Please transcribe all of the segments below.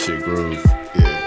shit groove. Yeah.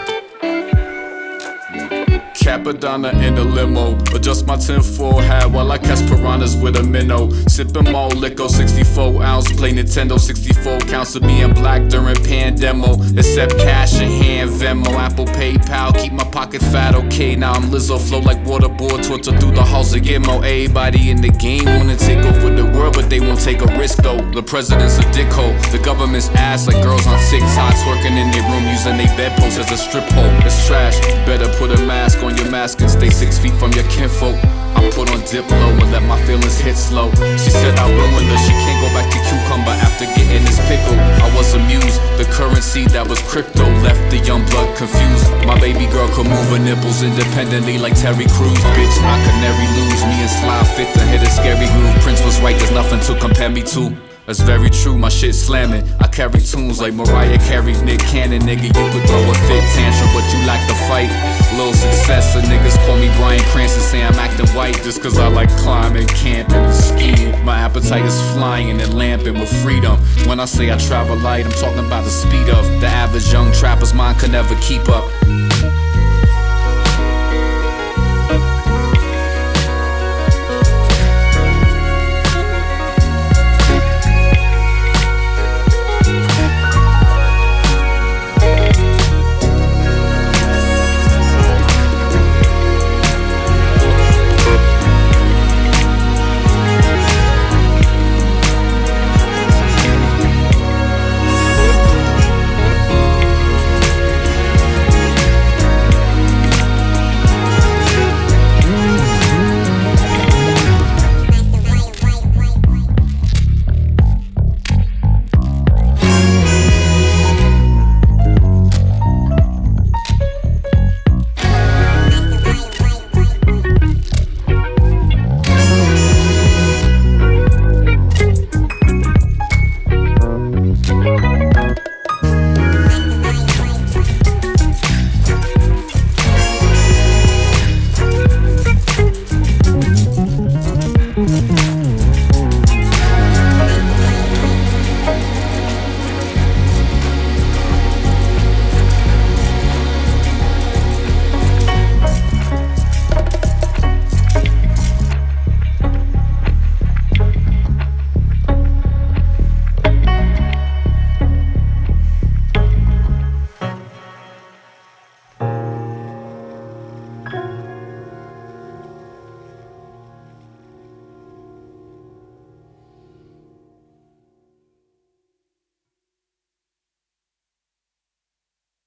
Capadonna in the limo, adjust my tinfoil hat while I catch piranhas with a minnow. Sippin' more liquor, 64 ounce, play Nintendo, 64 counts of being black during pandemo. Accept cash in hand, Venmo, Apple, PayPal, keep my pocket fat, okay. Now I'm Lizzo, flow like waterboard, torture through the halls of Gitmo. Everybody in the game wanna take over the world, but they won't take a risk though. The president's a dickhole, the government's ass like girls on TikTok, twerking in their room using their bedposts as a strip hole. It's trash, better put a mask on your mask and stay 6 feet from your kinfolk. I put on Diplo and let my feelings hit slow. She said I ruined her, she can't go back to cucumber after getting this pickle. I was amused, the currency that was crypto left the young blood confused. My baby girl could move her nipples independently like Terry Crews. Bitch, I could never lose, me and Sly fit to hit a scary groove. Prince was right, there's nothing to compare me to. That's very true, my shit slamming. I carry tunes like Mariah Carey, Nick Cannon. Nigga, you could throw a fit tantrum, but you lack the fight. Little success, so niggas call me Bryan Cranston, say I'm acting white just cause I like climbing, camping, and skiing. My appetite is flying and lamping with freedom. When I say I travel light, I'm talking about the speed of the average young trapper's mind could never keep up.